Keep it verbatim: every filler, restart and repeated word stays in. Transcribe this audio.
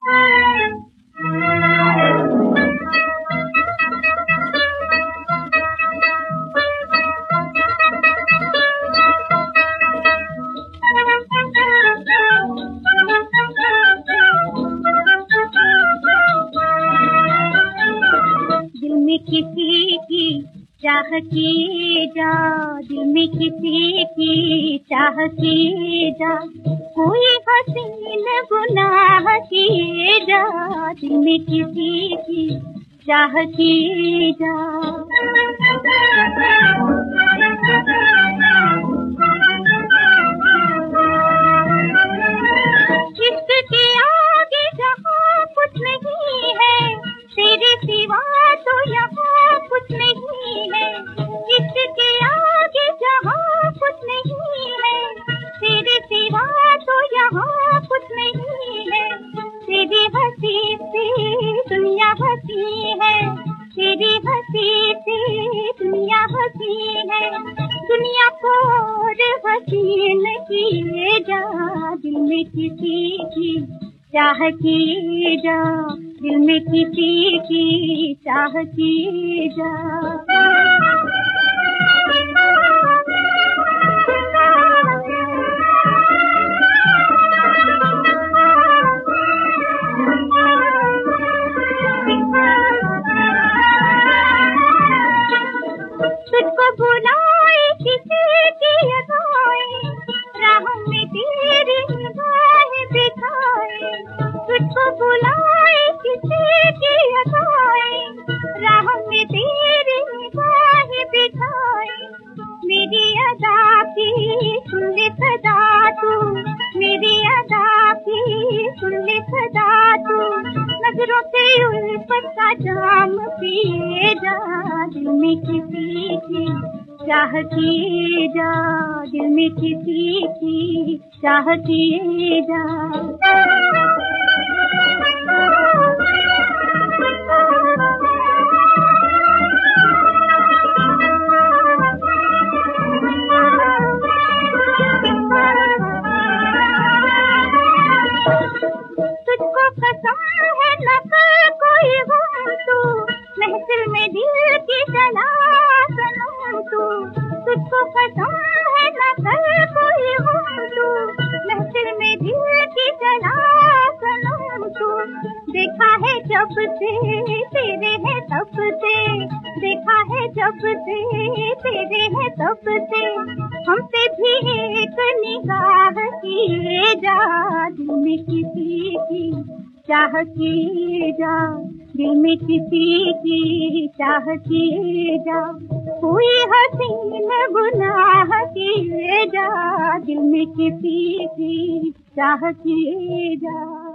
किसी की चाह की जा, दिल में किसी की चाह की जा, कोई हसीन गुनाह किए जा, दिल में किसी की चाह की जा। इश्क के आगे जहाँ कुछ नहीं है, तेरे सिवा तो यहाँ कुछ नहीं है। इश्क के आगे जहाँ कुछ नहीं है, तेरे सिवा तो यहाँ कुछ नहीं है। तेरी हंसी से दुनिया हंसी है, तेरी हंसी से दुनिया हंसी है। दुनिया को और हसीन किए जा, दिल में किसी की चाह की जा, दिल में किसी की चाह की जा। तुझको बुलाए किसी की अदाएं, राह में तेरी निगाहें बिछाए। तुझको बुलाए किसी की अदाएं, राह में तेरी निगाहें बिछाए। मेरी अदा की सुन ले सदा तू, मेरी अदा की सुन ले सदा तू। नजरों से उल्फत का जाम पिए जा, दिल में किसी की चाह की जा, दिल में किसी की चाह की जा। तुझको कसम है न कर कोई गम तू, महफिल में दिल की जला सनम तू। तुझको कसम है न कर कोई गम तू, महफिल में दिल की जला सनम तू। देखा है जब से तेरे है तब से, देखा है जब से तेरे है तब से। हम पे भी एक निगाह किए जा, दिल में किसी की चाह की जा, दिल में किसी की चाह की जा। कोई हसीन गुनाह किए जा, दिल में किसी की चाह की जा।